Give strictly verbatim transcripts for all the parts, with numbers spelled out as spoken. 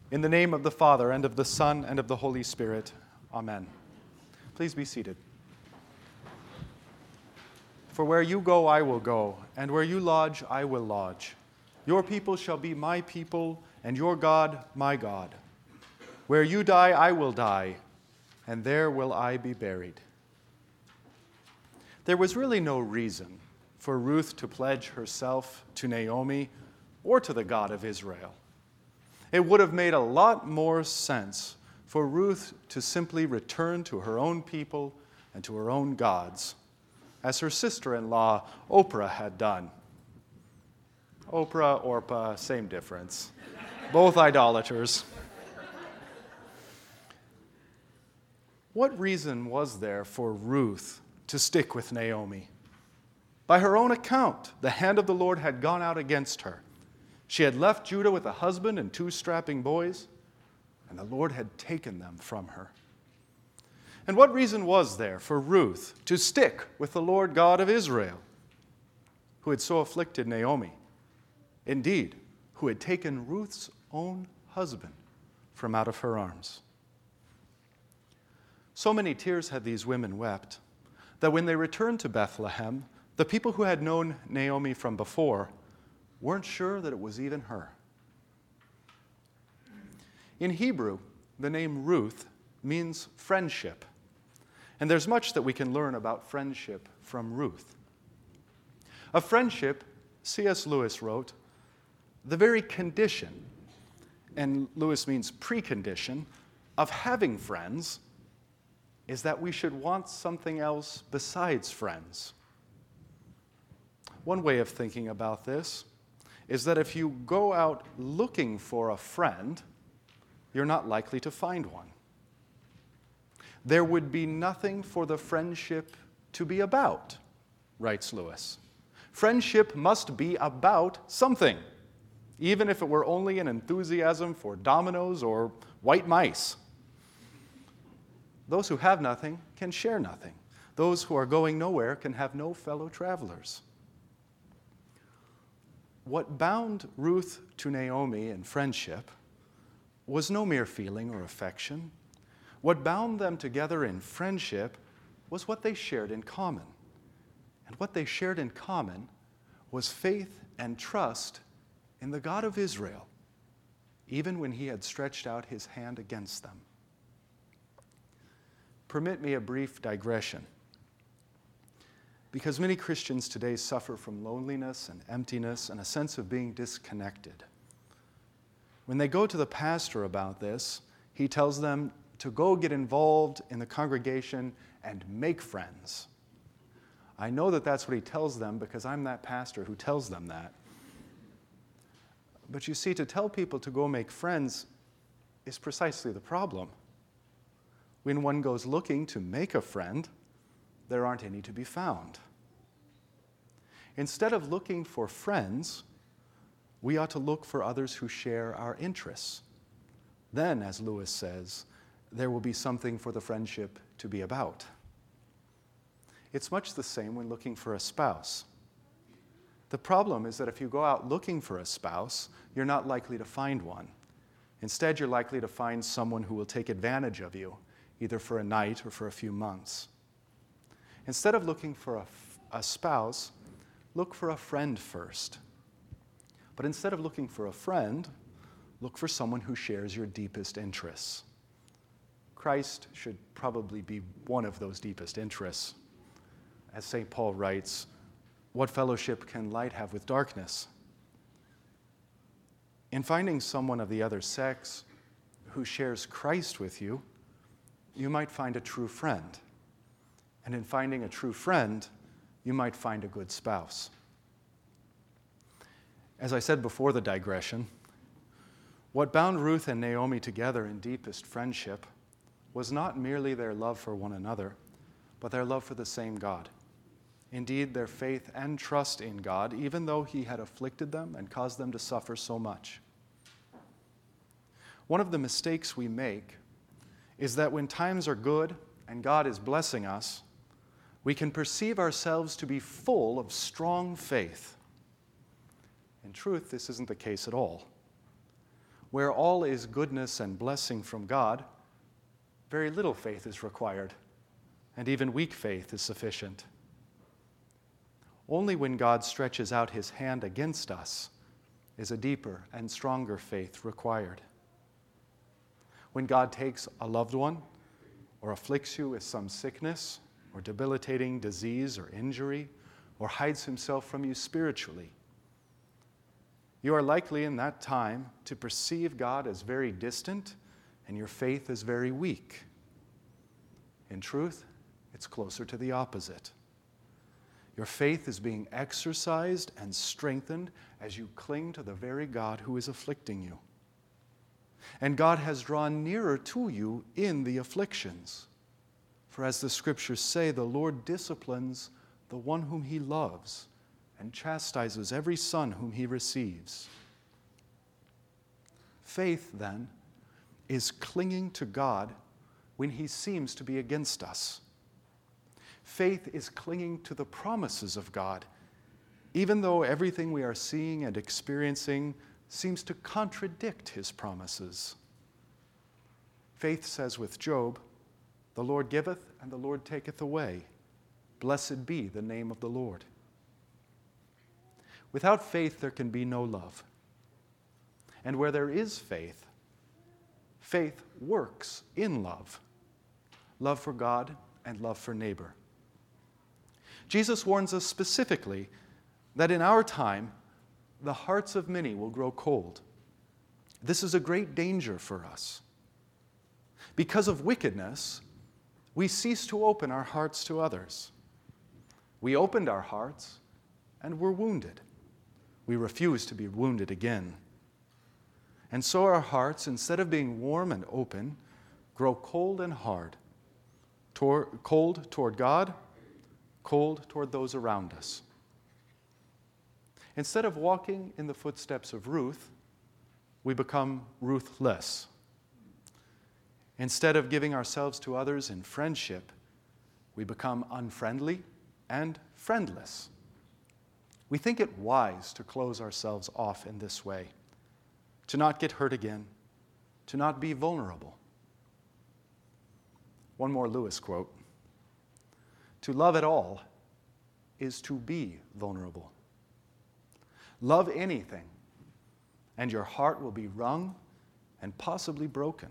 In the name of the Father, and of the Son, and of the Holy Spirit. Amen. Please be seated. For where you go, I will go, and where you lodge, I will lodge. Your people shall be my people, and your God, my God. Where you die, I will die, and there will I be buried. There was really no reason for Ruth to pledge herself to Naomi or to the God of Israel. It would have made a lot more sense for Ruth to simply return to her own people and to her own gods, as her sister-in-law Oprah had done. Oprah, Orpah, same difference. Both idolaters. What reason was there for Ruth to stick with Naomi? By her own account, the hand of the Lord had gone out against her. She had left Judah with a husband and two strapping boys, and the Lord had taken them from her. And what reason was there for Ruth to stick with the Lord God of Israel, who had so afflicted Naomi? Indeed, who had taken Ruth's own husband from out of her arms. So many tears had these women wept that when they returned to Bethlehem, the people who had known Naomi from before weren't sure that it was even her. In Hebrew, the name Ruth means friendship, and there's much that we can learn about friendship from Ruth. A friendship, C S Lewis wrote, the very condition, and Lewis means precondition, of having friends is that we should want something else besides friends. One way of thinking about this is that if you go out looking for a friend, you're not likely to find one. There would be nothing for the friendship to be about, writes Lewis. Friendship must be about something, even if it were only an enthusiasm for dominoes or white mice. Those who have nothing can share nothing. Those who are going nowhere can have no fellow travelers. What bound Ruth to Naomi in friendship was no mere feeling or affection. What bound them together in friendship was what they shared in common. And what they shared in common was faith and trust in the God of Israel, even when he had stretched out his hand against them. Permit me a brief digression. Because many Christians today suffer from loneliness and emptiness and a sense of being disconnected. When they go to the pastor about this, he tells them to go get involved in the congregation and make friends. I know that that's what he tells them because I'm that pastor who tells them that. But you see, to tell people to go make friends is precisely the problem. When one goes looking to make a friend, there aren't any to be found. Instead of looking for friends, we ought to look for others who share our interests. Then, as Lewis says, there will be something for the friendship to be about. It's much the same when looking for a spouse. The problem is that if you go out looking for a spouse, you're not likely to find one. Instead, you're likely to find someone who will take advantage of you, either for a night or for a few months. Instead of looking for a, a spouse, look for a friend first. But instead of looking for a friend, look for someone who shares your deepest interests. Christ should probably be one of those deepest interests. As Saint Paul writes, what fellowship can light have with darkness? In finding someone of the other sex who shares Christ with you, you might find a true friend. And in finding a true friend, you might find a good spouse. As I said before the digression, what bound Ruth and Naomi together in deepest friendship was not merely their love for one another, but their love for the same God. Indeed, their faith and trust in God, even though he had afflicted them and caused them to suffer so much. One of the mistakes we make is that when times are good and God is blessing us, we can perceive ourselves to be full of strong faith. In truth, this isn't the case at all. where all is goodness and blessing from God, very little faith is required, and even weak faith is sufficient. Only when God stretches out his hand against us is a deeper and stronger faith required. When God takes a loved one or afflicts you with some sickness or debilitating disease or injury, or hides himself from you spiritually, you are likely in that time to perceive God as very distant and your faith as very weak. In truth, it's closer to the opposite. Your faith is being exercised and strengthened as you cling to the very God who is afflicting you. And God has drawn nearer to you in the afflictions. For as the scriptures say, the Lord disciplines the one whom he loves and chastises every son whom he receives. Faith, then, is clinging to God when he seems to be against us. Faith is clinging to the promises of God, even though everything we are seeing and experiencing seems to contradict his promises. Faith says with Job, "The Lord giveth and the Lord taketh away. Blessed be the name of the Lord." Without faith, there can be no love. And where there is faith, faith works in love. Love for God and love for neighbor. Jesus warns us specifically that in our time, the hearts of many will grow cold. This is a great danger for us. Because of wickedness, we cease to open our hearts to others. We opened our hearts and were wounded. We refuse to be wounded again. And so our hearts, instead of being warm and open, grow cold and hard. Tor- cold toward God, cold toward those around us. Instead of walking in the footsteps of Ruth, we become ruthless. Instead of giving ourselves to others in friendship, we become unfriendly and friendless. We think it wise to close ourselves off in this way, to not get hurt again, to not be vulnerable. One more Lewis quote. To love at all is to be vulnerable. Love anything, and your heart will be wrung and possibly broken.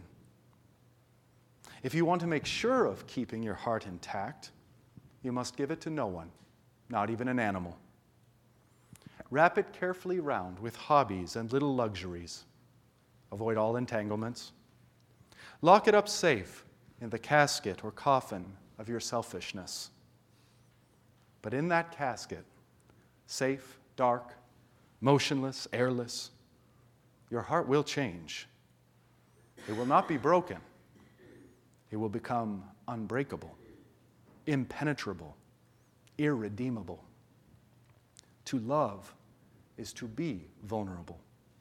If you want to make sure of keeping your heart intact, you must give it to no one, not even an animal. Wrap it carefully round with hobbies and little luxuries. Avoid all entanglements. Lock it up safe in the casket or coffin of your selfishness. But in that casket, safe, dark, motionless, airless, your heart will change. It will not be broken. It will become unbreakable, impenetrable, irredeemable. To love is to be vulnerable.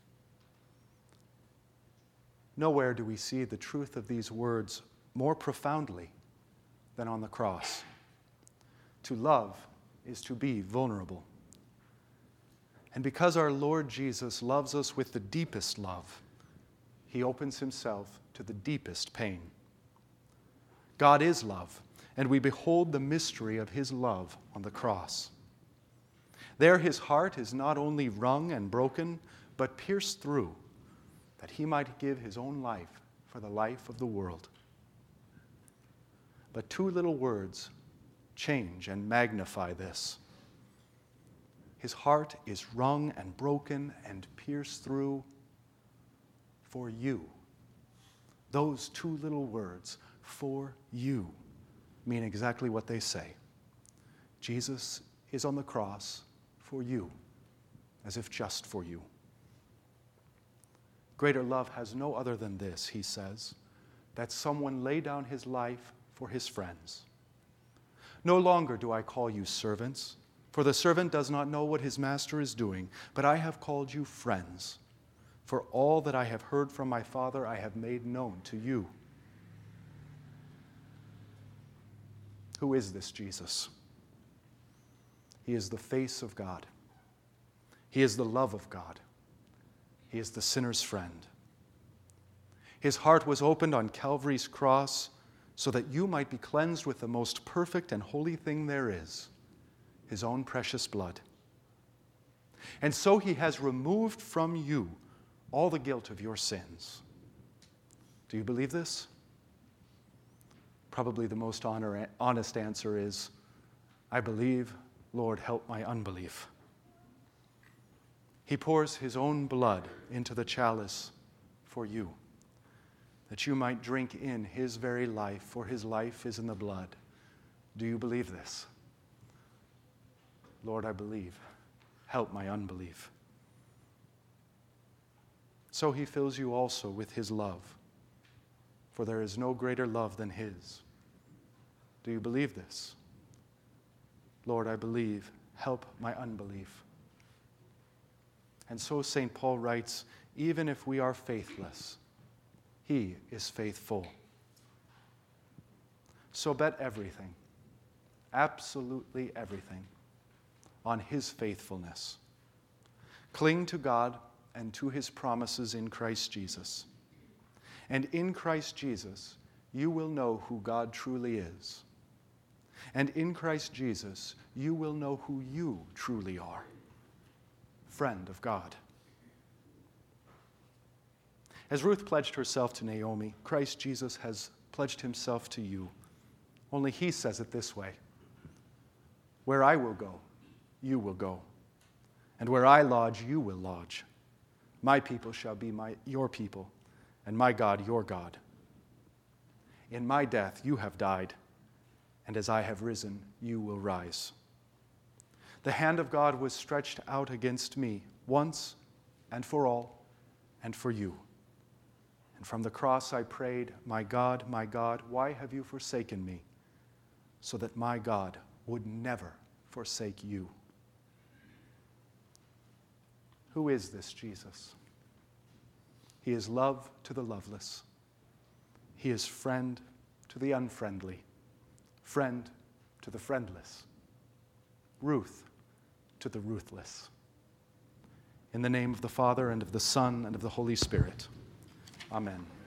Nowhere do we see the truth of these words more profoundly than on the cross. To love is to be vulnerable. And because our Lord Jesus loves us with the deepest love, he opens himself to the deepest pain. God is love, and we behold the mystery of his love on the cross. There his heart is not only wrung and broken, but pierced through, that he might give his own life for the life of the world. But two little words change and magnify this. His heart is wrung and broken and pierced through for you. Those two little words, for you, mean exactly what they say. Jesus is on the cross for you, as if just for you. Greater love has no other than this, he says, that someone lay down his life for his friends. No longer do I call you servants, for the servant does not know what his master is doing, but I have called you friends. For all that I have heard from my Father I have made known to you. Who is this Jesus? He is the face of God. He is the love of God. He is the sinner's friend. His heart was opened on Calvary's cross so that you might be cleansed with the most perfect and holy thing there is, His own precious blood. And so He has removed from you all the guilt of your sins. Do you believe this? Probably the most honor, honest answer is, I believe, Lord, help my unbelief. He pours His own blood into the chalice for you, that you might drink in His very life, for His life is in the blood. Do you believe this? Lord, I believe. Help my unbelief. So He fills you also with His love, for there is no greater love than His. Do you believe this? Lord, I believe. Help my unbelief. And so Saint Paul writes, even if we are faithless, He is faithful. So bet everything, absolutely everything, on His faithfulness. Cling to God and to His promises in Christ Jesus. And in Christ Jesus, you will know who God truly is. And in Christ Jesus, you will know who you truly are, friend of God. As Ruth pledged herself to Naomi, Christ Jesus has pledged Himself to you. Only He says it this way: where I will go, you will go. And where I lodge, you will lodge. My people shall be my, your people, and my God your God. In my death you have died, and as I have risen, you will rise. The hand of God was stretched out against me once and for all and for you. And from the cross I prayed, my God, my God, why have you forsaken me? So that my God would never forsake you. Who is this Jesus? He is love to the loveless. He is friend to the unfriendly, friend to the friendless, Ruth to the ruthless. In the name of the Father, and of the Son, and of the Holy Spirit. Amen.